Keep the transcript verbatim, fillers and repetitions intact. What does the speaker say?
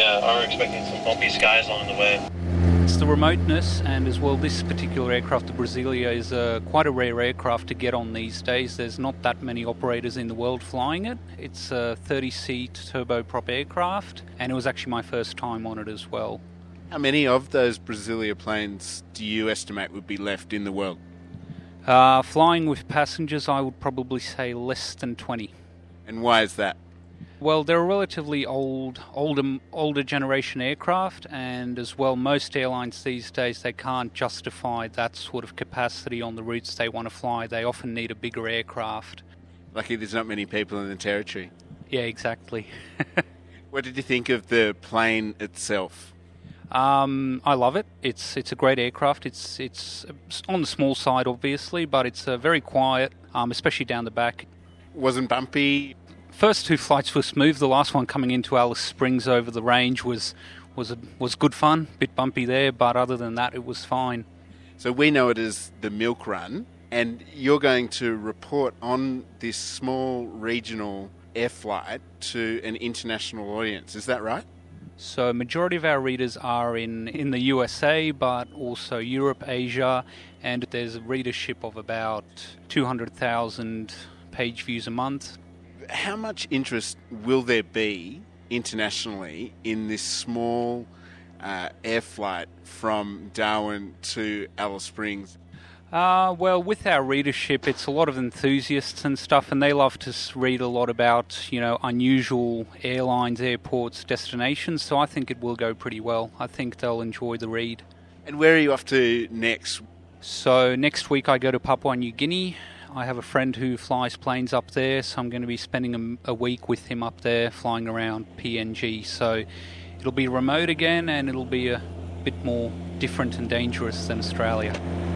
uh, are expecting some bumpy skies along the way. It's the remoteness, and as well this particular aircraft, the Brasilia, is uh, quite a rare aircraft to get on these days. There's not that many operators in the world flying it. It's a thirty-seat turboprop aircraft, and it was actually my first time on it as well. How many of those Brasilia planes do you estimate would be left in the world? Uh, flying with passengers, I would probably say less than twenty. And why is that? Well, they're a relatively old, older, older generation aircraft, and as well, most airlines these days, they can't justify that sort of capacity on the routes they want to fly. They often need a bigger aircraft. Lucky there's not many people in the territory. Yeah, exactly. What did you think of the plane itself? Um, I love it. It's it's a great aircraft. It's it's on the small side, obviously, but it's uh, very quiet, um, especially down the back. Wasn't bumpy? First two flights were smooth. The last one coming into Alice Springs over the range was was a, was good fun. Bit bumpy there, but other than that, it was fine. So we know it as the Milk Run, and you're going to report on this small regional air flight to an international audience. Is that right? So majority of our readers are in, in the U S A, but also Europe, Asia, and there's a readership of about two hundred thousand page views a month. How much interest will there be internationally in this small uh, air flight from Darwin to Alice Springs? Uh, well, with our readership, it's a lot of enthusiasts and stuff, and they love to read a lot about, you know, unusual airlines, airports, destinations, so I think it will go pretty well. I think they'll enjoy the read. And where are you off to next? So next week I go to Papua New Guinea. I have a friend who flies planes up there, so I'm going to be spending a, a week with him up there flying around P N G. So it'll be remote again, and it'll be a bit more different and dangerous than Australia.